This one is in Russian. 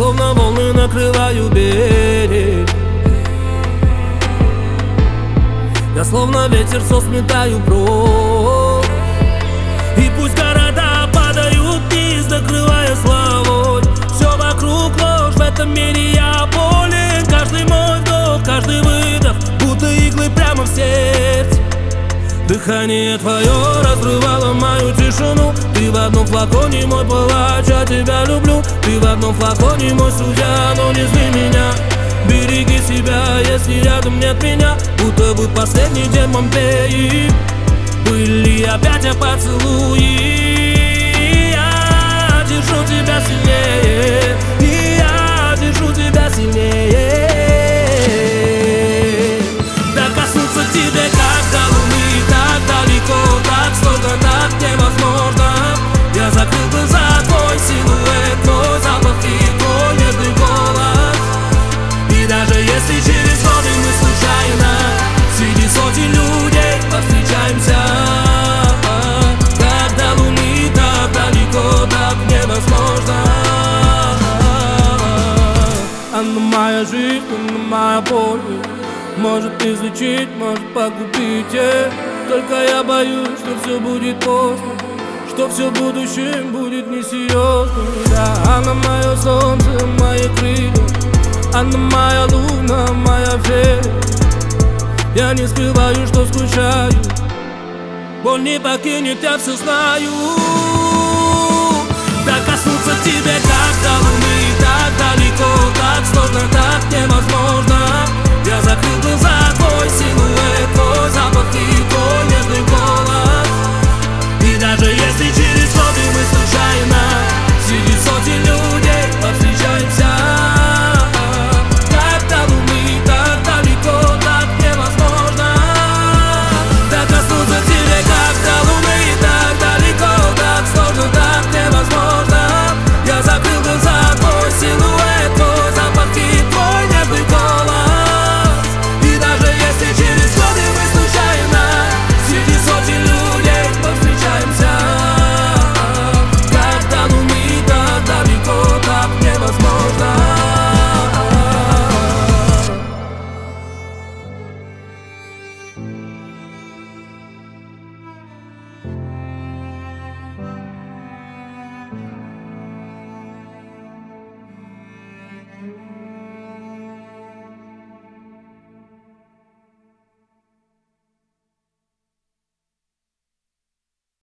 словно волны накрываю берег. Я словно ветер все сметаю прочь. И пусть города падают вниз, накрывая славой. Все вокруг ложь, в этом мире я болен. Каждый мой вдох, каждый выдох, будто иглы прямо в сердце. Дыхание твое разрывало мою тишину. Ты в одном флаконе мой палач, я тебя люблю. Ты в одном флаконе мой судья, но не зли меня. Береги себя, если рядом нет меня. Будто бы последний день Помпеи. Были опять поцелуи. Я держу тебя сильнее, и я держу тебя сильнее. Докоснуться к тебе, как до луны, так далеко, так сложно, так невозможно. Я закрыл глаза, твой силуэт, твой запах и твой нежный голос. И даже если через годы мы случайно среди сотен людей повстречаемся, как до луны, так далеко, так невозможно. Она моя жизнь, она моя боль. Может излечить, может погубить. Только я боюсь, что все будет поздно, что все в будущем будет несерьезно. Да, она мое солнце, мои крылья, она моя луна, моя фея. Я не скрываю, что скучаю. Боль не покинет, я все знаю. Докоснуться к тебе, как до луны, так далеко, так сложно, так невозможно.